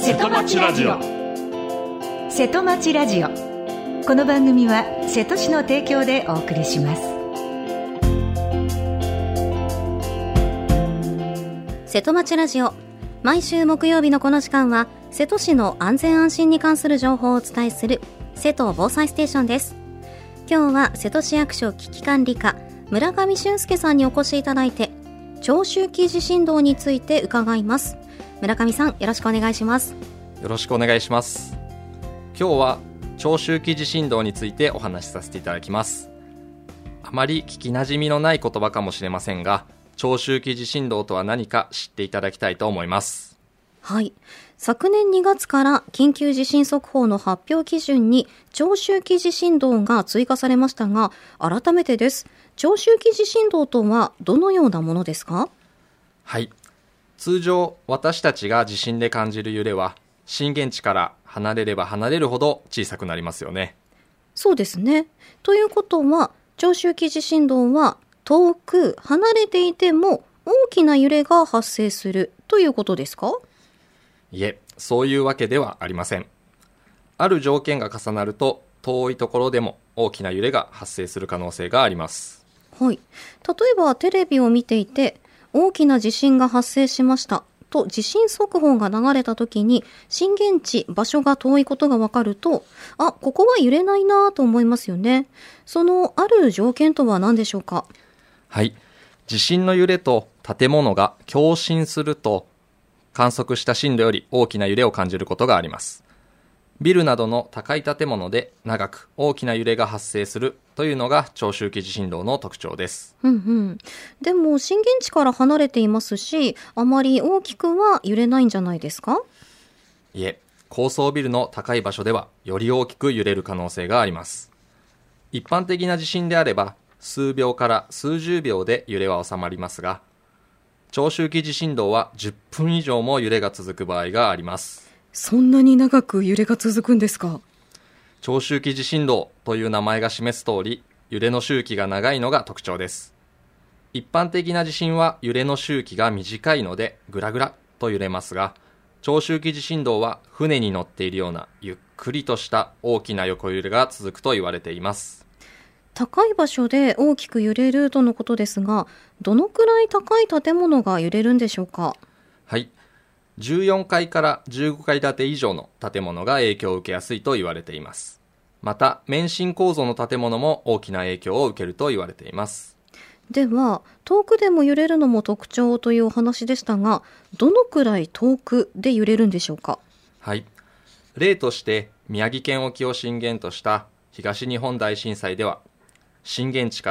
瀬戸町ラジオ。 瀬戸町ラジオ。この番組は瀬戸市の提供でお送りします。 瀬戸町ラジオ、毎週木曜日のこの時間は瀬戸市の安全安心に関する情報をお伝えする瀬戸防災ステーションです。今日は瀬戸市役所危機管理課村上俊介さんにお越しいただいて、長周期地震動について伺います。村上さん、よろしくお願いします。 よろしくお願いします。今日は長周期地震動についてお話しさせていただきます。あまり聞きなじみのない言葉かもしれませんが、長周期地震動とは何か知っていただきたいと思います。 はい。昨年2月から緊急地震速報の発表基準に長周期地震動が追加されましたが、改めてです。長周期地震動とはどのようなものですか？ はい。通常、私たちが地震で感じる揺れは、震源地から離れれば離れるほど小さくなりますよね。 そうですね。ということは、長周期地震動は遠く離れていても大きな揺れが発生するということですか？ いえ、そういうわけではありません。ある条件が重なると、遠いところでも大きな揺れが発生する可能性があります。 はい。例えばテレビを見ていて、大きな地震が発生しましたと地震速報が流れた時に、震源地、場所が遠いことがわかると、ここは揺れないなと思いますよね。そのある条件とは何でしょうか？ はい。地震の揺れと建物が共振すると、観測した震度より大きな揺れを感じることがあります。ビルなどの高い建物で長く大きな揺れが発生するというのが長周期地震動の特徴です。 でも震源地から離れていますし、あまり大きくは揺れないんじゃないですか？ いえ、高層ビルの高い場所ではより大きく揺れる可能性があります。一般的な地震であれば数秒から数十秒で揺れは収まりますが、長周期地震動は10分以上も揺れが続く場合があります。 そんなに長く揺れが続くんですか？ 長周期地震動という名前が示す通り、揺れの周期が長いのが特徴です。一般的な地震は揺れの周期が短いのでグラグラと揺れますが、長周期地震動は船に乗っているようなゆっくりとした大きな横揺れが続くと言われています。 高い場所で大きく揺れるとのことですが、どのくらい高い建物が揺れるんでしょうか？ はい。14階から15階建て以上の建物が影響を受けやすいと言われています。また、免震構造の建物も大きな影響を受けると言われています。 では、遠くでも揺れるのも特徴というお話でしたが、どのくらい遠くで揺れるんでしょうか？ はい。例として、宮城県沖を震源とした東日本大震災では、震源地から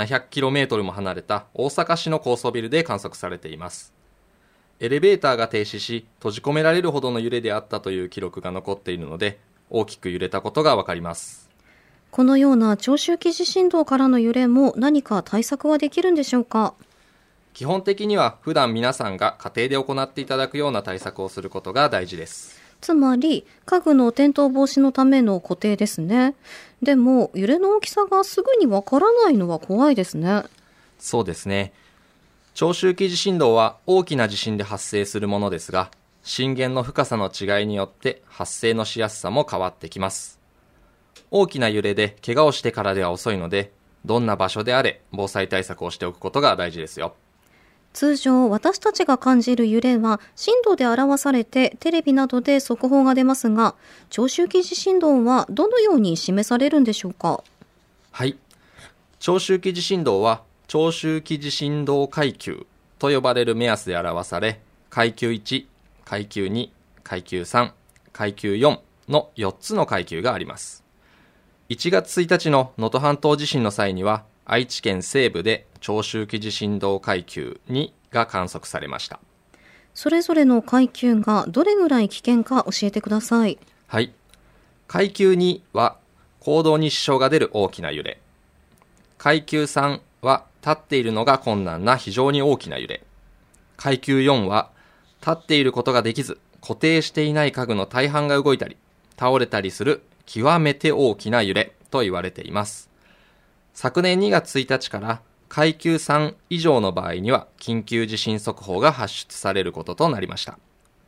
700km も離れた大阪市の高層ビルで観測されています。エレベーターが停止し、閉じ込められるほどの揺れであったという記録が残っているので、大きく揺れたことがわかります。 このような長周期地震動からの揺れも何か対策はできるんでしょうか？ 基本的には普段皆さんが家庭で行っていただくような対策をすることが大事です。 つまり、家具の転倒防止のための固定ですね。でも、揺れの大きさがすぐにわからないのは怖いですね。 そうですね。長周期地震動は大きな地震で発生するものですが、震源の深さの違いによって発生のしやすさも変わってきます。大きな揺れで怪我をしてからでは遅いので、どんな場所であれ防災対策をしておくことが大事ですよ。 通常、私たちが感じる揺れは震度で表されてテレビなどで速報が出ますが、長周期地震動はどのように示されるんでしょうか？ はい。長周期地震動は長周期地震動階級と呼ばれる目安で表され、階級1、階級2、階級3、階級4の4つの階級があります。1月1日の能登半島地震の際には、愛知県西部で長周期地震動階級2が観測されました。 それぞれの階級がどれぐらい危険か教えてください。 はい。階級2は行動に支障が出る大きな揺れ。階級3は立っているのが困難な非常に大きな揺れ。階級4は立っていることができず固定していない家具の大半が動いたり倒れたりする極めて大きな揺れと言われています。昨年2月1日から階級3以上の場合には緊急地震速報が発出されることとなりました。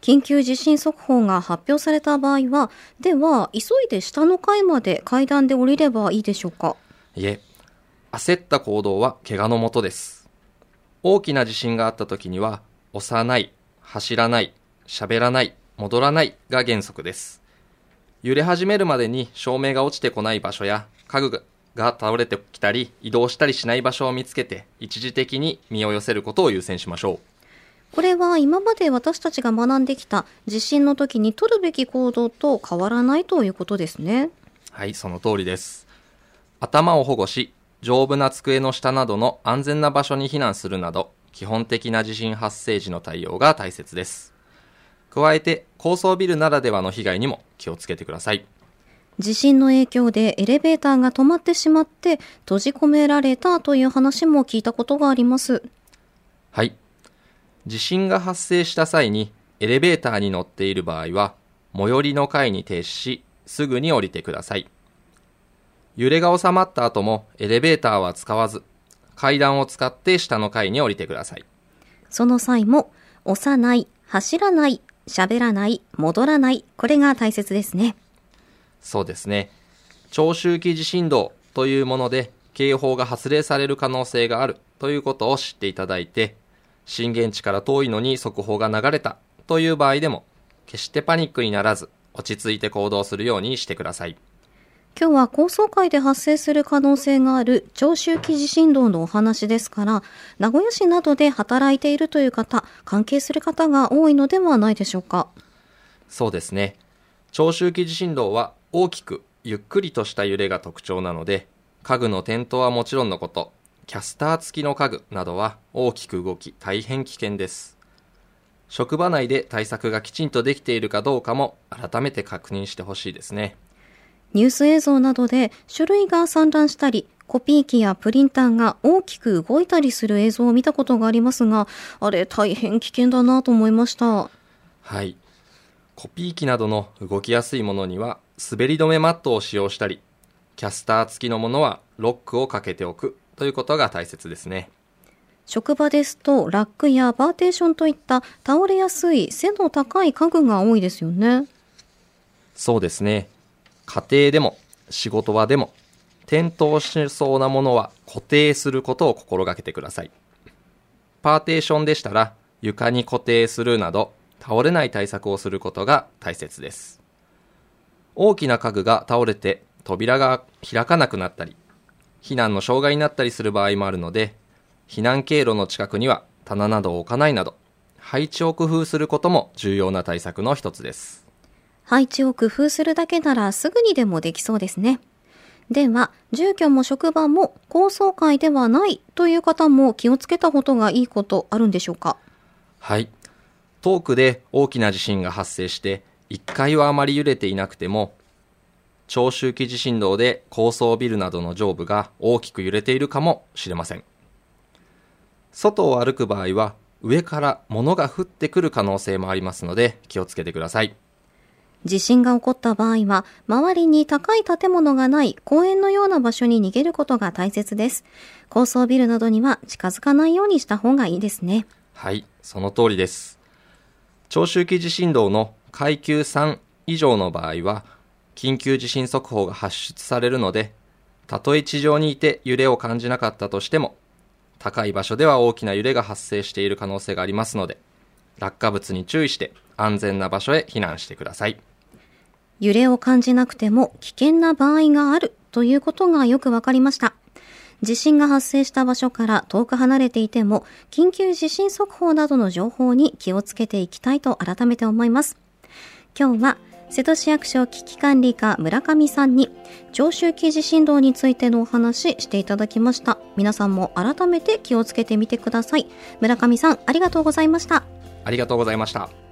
緊急地震速報が発表された場合は、では急いで下の階まで階段で降りればいいでしょうか？ いえ、焦った行動は怪我のもとです。大きな地震があった時には、押さない、走らない、喋らない、戻らないが原則です。揺れ始めるまでに照明が落ちてこない場所や家具が倒れてきたり移動したりしない場所を見つけて、一時的に身を寄せることを優先しましょう。 これは今まで私たちが学んできた地震の時に取るべき行動と変わらないということですね。 はい、その通りです。頭を保護し、丈夫な机の下などの安全な場所に避難するなど、基本的な地震発生時の対応が大切です。加えて、高層ビルならではの被害にも気をつけてください。 地震の影響でエレベーターが止まってしまって閉じ込められたという話も聞いたことがあります。 はい。地震が発生した際にエレベーターに乗っている場合は、最寄りの階に停止し、すぐに降りてください。揺れが収まった後もエレベーターは使わず、階段を使って下の階に降りてください。 その際も、押さない、走らない、喋らない、戻らない、これが大切ですね。 そうですね。長周期地震動というもので警報が発令される可能性があるということを知っていただいて、震源地から遠いのに速報が流れたという場合でも、決してパニックにならず、落ち着いて行動するようにしてください。 今日は高層階で発生する可能性がある長周期地震動のお話ですから、名古屋市などで働いているという方、関係する方が多いのではないでしょうか。 そうですね。長周期地震動は大きくゆっくりとした揺れが特徴なので、家具の転倒はもちろんのこと、キャスター付きの家具などは大きく動き大変危険です。職場内で対策がきちんとできているかどうかも改めて確認してほしいですね。 ニュース映像などで書類が散乱したり、コピー機やプリンターが大きく動いたりする映像を見たことがありますが、あれ大変危険だなと思いました。 はい。コピー機などの動きやすいものには滑り止めマットを使用したり、キャスター付きのものはロックをかけておくということが大切ですね。 職場ですとラックやパーテーションといった倒れやすい背の高い家具が多いですよね。 そうですね。家庭でも仕事場でも転倒しそうなものは固定することを心がけてください。パーテーションでしたら床に固定するなど倒れない対策をすることが大切です。大きな家具が倒れて扉が開かなくなったり、避難の障害になったりする場合もあるので、避難経路の近くには棚などを置かないなど、配置を工夫することも重要な対策の一つです。 配置を工夫するだけならすぐにでもできそうですね。では、住居も職場も高層階ではないという方も気をつけたことがいいことあるんでしょうか？ はい。遠くで大きな地震が発生して、1階はあまり揺れていなくても、長周期地震動で高層ビルなどの上部が大きく揺れているかもしれません。外を歩く場合は、上から物が降ってくる可能性もありますので、気をつけてください。 地震が起こった場合は、周りに高い建物がない公園のような場所に逃げることが大切です。高層ビルなどには近づかないようにした方がいいですね。 はい、その通りです。長周期地震動の階級3以上の場合は、緊急地震速報が発出されるので、たとえ地上にいて揺れを感じなかったとしても、高い場所では大きな揺れが発生している可能性がありますので、落下物に注意して安全な場所へ避難してください。 揺れを感じなくても危険な場合があるということがよくわかりました。地震が発生した場所から遠く離れていても、緊急地震速報などの情報に気をつけていきたいと改めて思います。今日は瀬戸市役所危機管理課村上さんに長周期地震動についてのお話していただきました。皆さんも改めて気をつけてみてください。村上さん、ありがとうございました。 ありがとうございました。